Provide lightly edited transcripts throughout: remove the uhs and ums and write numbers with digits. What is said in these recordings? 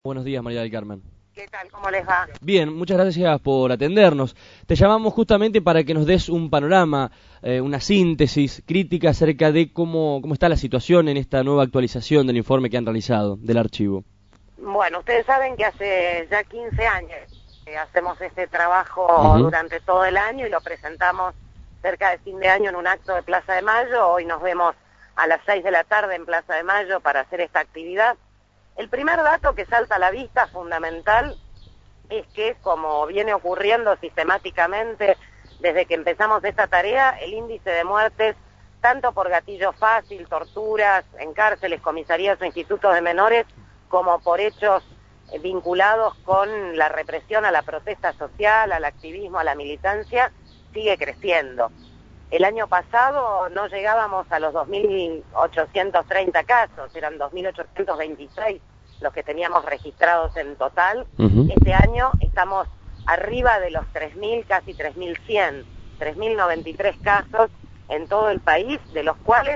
Buenos días, María del Carmen. ¿Qué tal? ¿Cómo les va? Bien, muchas gracias por atendernos. Te llamamos justamente para que nos des un panorama, una síntesis crítica acerca de cómo está la situación en esta nueva actualización del informe que han realizado del archivo. Bueno, ustedes saben que hace ya 15 años que hacemos este trabajo durante todo el año y lo presentamos cerca de fin de año en un acto de Plaza de Mayo. Hoy nos vemos a las 6 de la tarde en Plaza de Mayo para hacer esta actividad. El primer dato que salta a la vista, fundamental, es que, como viene ocurriendo sistemáticamente desde que empezamos esta tarea, el índice de muertes, tanto por gatillo fácil, torturas en cárceles, comisarías o institutos de menores, como por hechos vinculados con la represión a la protesta social, al activismo, a la militancia, sigue creciendo. El año pasado no llegábamos a los 2.830 casos, eran 2.826 los que teníamos registrados en total. Este año estamos arriba de los 3.000, casi 3.100, 3.093 casos en todo el país, de los cuales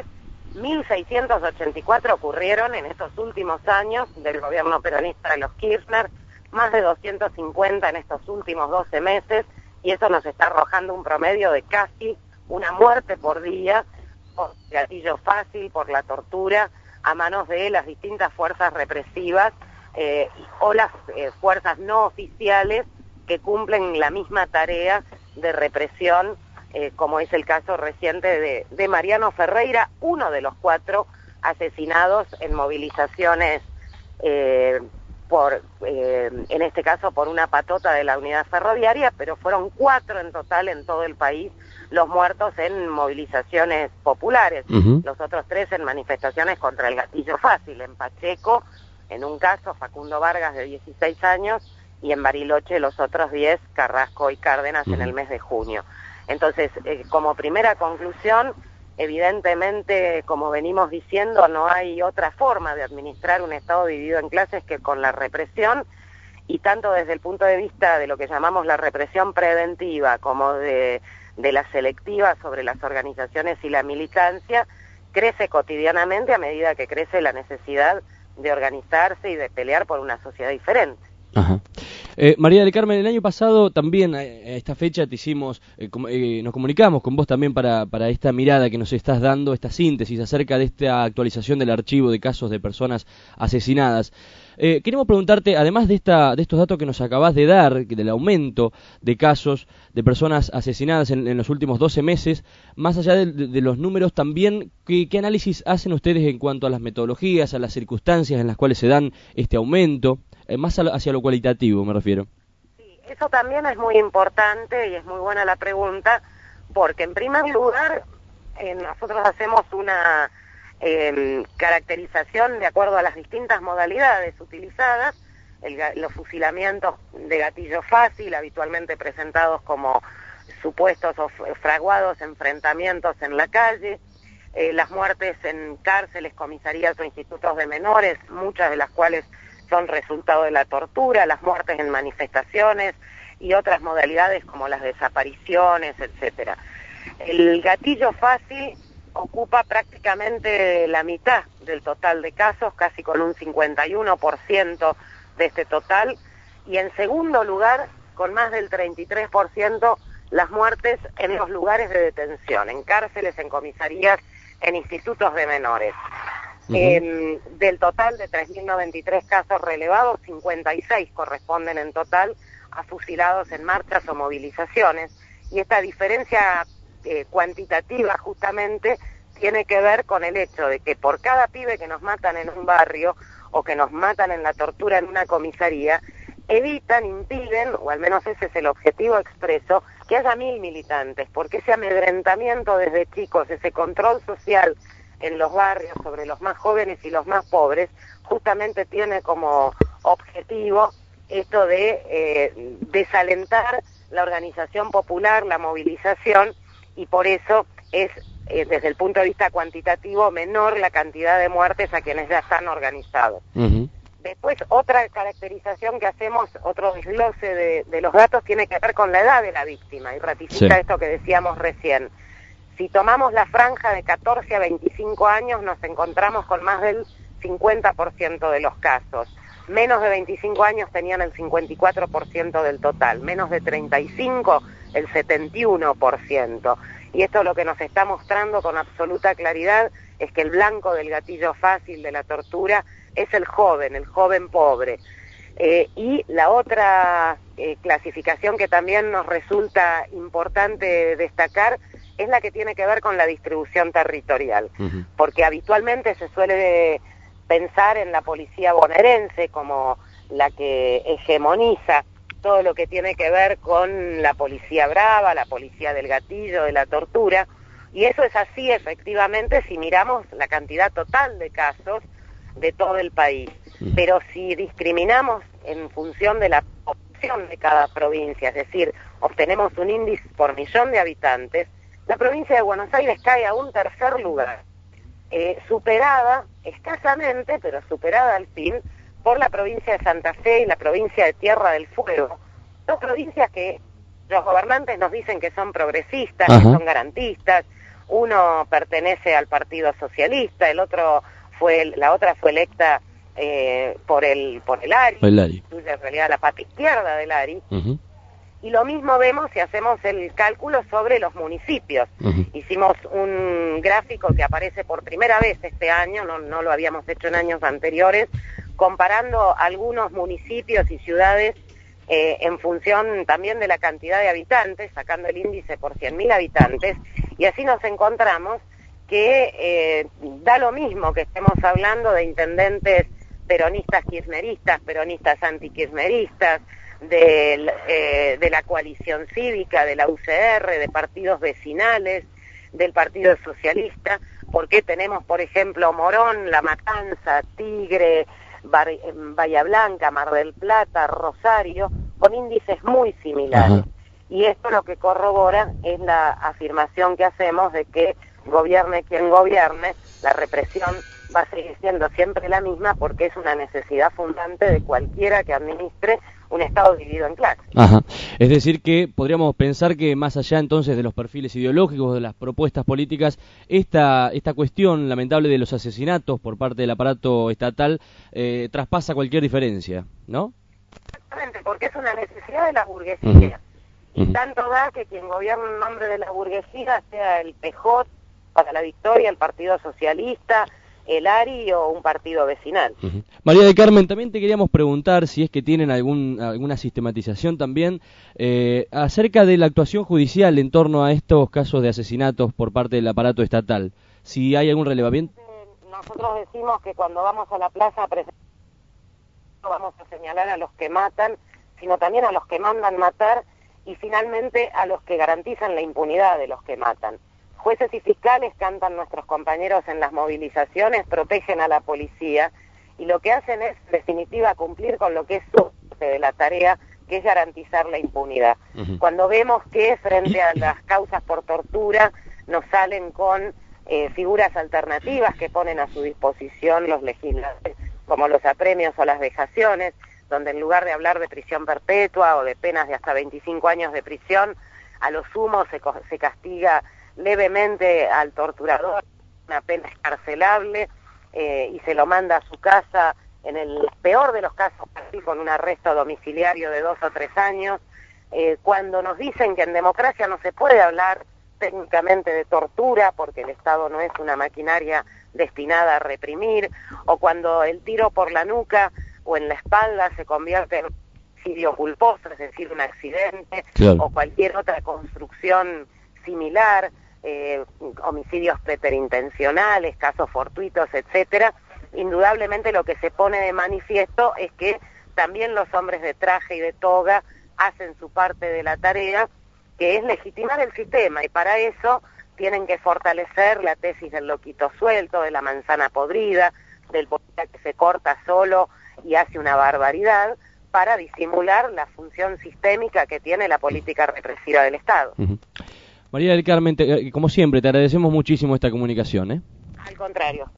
1.684 ocurrieron en estos últimos años del gobierno peronista de los Kirchner, más de 250 en estos últimos 12 meses, y eso nos está arrojando un promedio de casi una muerte por día, por gatillo fácil, por la tortura, a manos de las distintas fuerzas represivas o las fuerzas no oficiales que cumplen la misma tarea de represión, como es el caso reciente de Mariano Ferreira, uno de los 4 asesinados en movilizaciones, en este caso por una patota de la unidad ferroviaria, pero fueron 4 en total en todo el país los muertos en movilizaciones populares, los otros 3 en manifestaciones contra el gatillo fácil, en Pacheco, en un caso, Facundo Vargas de 16 años, y en Bariloche los otros 10, Carrasco y Cárdenas, en el mes de junio. Entonces, como primera conclusión, evidentemente, como venimos diciendo, no hay otra forma de administrar un Estado dividido en clases que con la represión, y tanto desde el punto de vista de lo que llamamos la represión preventiva como de la selectiva sobre las organizaciones y la militancia, crece cotidianamente a medida que crece la necesidad de organizarse y de pelear por una sociedad diferente. María del Carmen, el año pasado también a esta fecha te hicimos, nos comunicamos con vos también para esta mirada que nos estás dando, esta síntesis acerca de esta actualización del archivo de casos de personas asesinadas. Queremos preguntarte, además de estos datos que nos acabás de dar, del aumento de casos de personas asesinadas en los últimos 12 meses, más allá de los números también, ¿qué análisis hacen ustedes en cuanto a las metodologías, a las circunstancias en las cuales se dan este aumento? Más hacia lo cualitativo me refiero. Sí, eso también es muy importante y es muy buena la pregunta, porque en primer lugar nosotros hacemos una caracterización de acuerdo a las distintas modalidades utilizadas, los fusilamientos de gatillo fácil, habitualmente presentados como supuestos o fraguados enfrentamientos en la calle, las muertes en cárceles, comisarías o institutos de menores, muchas de las cuales son resultado de la tortura, las muertes en manifestaciones y otras modalidades como las desapariciones, etcétera. El gatillo fácil ocupa prácticamente la mitad del total de casos, casi con un 51% de este total, y en segundo lugar, con más del 33%, las muertes en los lugares de detención, en cárceles, en comisarías, en institutos de menores. Del total de 3.093 casos relevados, 56 corresponden en total a fusilados en marchas o movilizaciones, y esta diferencia cuantitativa justamente tiene que ver con el hecho de que por cada pibe que nos matan en un barrio o que nos matan en la tortura en una comisaría, impiden, o al menos ese es el objetivo expreso, que haya 1.000 militantes, porque ese amedrentamiento desde chicos, ese control social en los barrios sobre los más jóvenes y los más pobres, justamente tiene como objetivo esto de desalentar la organización popular, la movilización, y por eso es, desde el punto de vista cuantitativo, menor la cantidad de muertes a quienes ya están organizados. Después, otra caracterización que hacemos, otro desglose de los datos, tiene que ver con la edad de la víctima, y ratifica esto que decíamos recién. Si tomamos la franja de 14 a 25 años, nos encontramos con más del 50% de los casos. Menos de 25 años tenían el 54% del total, menos de 35 el 71%. Y esto lo que nos está mostrando con absoluta claridad es que el blanco del gatillo fácil de la tortura es el joven pobre. Y la otra clasificación que también nos resulta importante destacar es la que tiene que ver con la distribución territorial, porque habitualmente se suele pensar en la policía bonaerense como la que hegemoniza todo lo que tiene que ver con la policía brava, la policía del gatillo, de la tortura, y eso es así efectivamente si miramos la cantidad total de casos de todo el país. Pero si discriminamos en función de la población de cada provincia, es decir, obtenemos un índice por millón de habitantes, la provincia de Buenos Aires cae a un tercer lugar, superada escasamente, pero superada al fin, por la provincia de Santa Fe y la provincia de Tierra del Fuego, dos provincias que los gobernantes nos dicen que son progresistas, que son garantistas. Uno pertenece al Partido Socialista, la otra fue electa por el ARI, en realidad la pata izquierda del ARI. Y lo mismo vemos si hacemos el cálculo sobre los municipios. Hicimos un gráfico que aparece por primera vez este año, no lo habíamos hecho en años anteriores, comparando algunos municipios y ciudades en función también de la cantidad de habitantes, sacando el índice por 100.000 habitantes, y así nos encontramos que da lo mismo que estemos hablando de intendentes peronistas kirchneristas, peronistas antikirchneristas, de la coalición cívica, de la UCR, de partidos vecinales, del Partido Socialista, porque tenemos, por ejemplo, Morón, La Matanza, Tigre, Bahía Blanca, Mar del Plata, Rosario, con índices muy similares. Y esto lo que corrobora es la afirmación que hacemos de que gobierne quien gobierne, la represión va a seguir siendo siempre la misma porque es una necesidad fundante de cualquiera que administre un Estado dividido en clases. Es decir que podríamos pensar que más allá entonces de los perfiles ideológicos, de las propuestas políticas, esta cuestión lamentable de los asesinatos por parte del aparato estatal traspasa cualquier diferencia, ¿no? Exactamente, porque es una necesidad de la burguesía. Y tanto da que quien gobierna en nombre de la burguesía sea el PJ para la Victoria, el Partido Socialista, el ARI o un partido vecinal. María del Carmen, también te queríamos preguntar si es que tienen alguna sistematización también acerca de la actuación judicial en torno a estos casos de asesinatos por parte del aparato estatal. Si hay algún relevamiento. Nosotros decimos que cuando vamos a la plaza no vamos a señalar a los que matan, sino también a los que mandan matar y finalmente a los que garantizan la impunidad de los que matan. Jueces y fiscales, cantan nuestros compañeros en las movilizaciones, protegen a la policía y lo que hacen es, en definitiva, cumplir con lo que es su parte de la tarea, que es garantizar la impunidad. Cuando vemos que frente a las causas por tortura nos salen con figuras alternativas que ponen a su disposición los legisladores, como los apremios o las vejaciones, donde en lugar de hablar de prisión perpetua o de penas de hasta 25 años de prisión, a lo sumo se castiga levemente al torturador, una pena escarcelable, y se lo manda a su casa, en el peor de los casos, con un arresto domiciliario de 2 o 3 años, cuando nos dicen que en democracia no se puede hablar técnicamente de tortura, porque el Estado no es una maquinaria destinada a reprimir, o cuando el tiro por la nuca o en la espalda se convierte en un homicidio culposo, es decir, un accidente, o cualquier otra construcción similar, homicidios preterintencionales, casos fortuitos, etcétera. Indudablemente lo que se pone de manifiesto es que también los hombres de traje y de toga hacen su parte de la tarea, que es legitimar el sistema, y para eso tienen que fortalecer la tesis del loquito suelto, de la manzana podrida, del policía que se corta solo y hace una barbaridad, para disimular la función sistémica que tiene la política represiva del Estado. María del Carmen, como siempre, te agradecemos muchísimo esta comunicación. Al contrario.